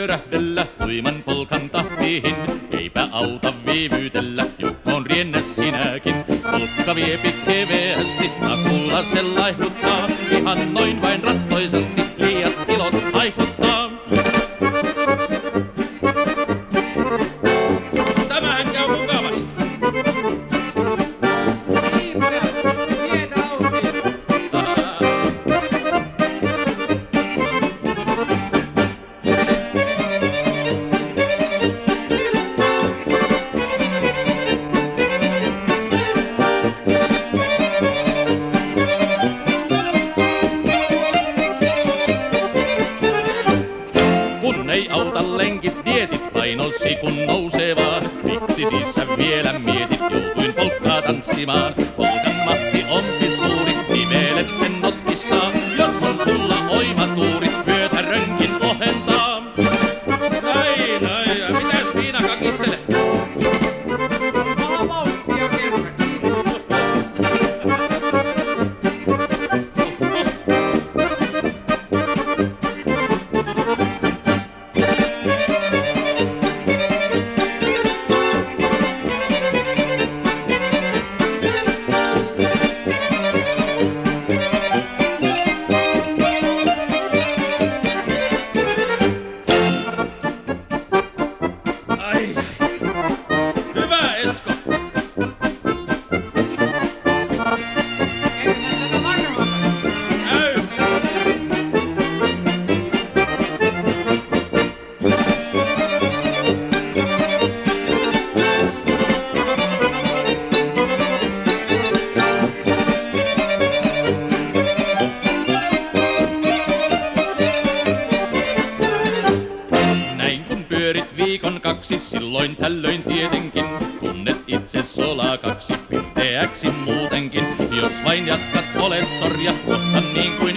pyörähdellä huiman polkan tahtiin. Eipä auta viivyytellä, joukkoon riennä sinäkin. Polkka viepi keveästi, takulla se laihduttaa. Ihan noin vain rattoisasti, liiat ilot aiheuttaa. Tämähän käy mukavasti. Kun ei auta lenkit, dietit painosi kun nousee vaan. Miksi siis sä vielä mietit, joutuin polkkaa tanssimaan. Polkan mahti onpi suuri, nivelet sen notkistaa. Jos on sulla oimatuuri, vyötä rönkin ohentaa. Ai, mitäs Miina kakistelet? Maa vauhtia kerran. Ai, hyvä Esko. Enhän tätä varmaan. Käy. Näin kun pyörit viikon kaksi, silloin tällöin tietenkin tunnet itse solakaksi, pirteäksi muutenkin. Jos vain jatkat, olet sorja, kohta niin kuin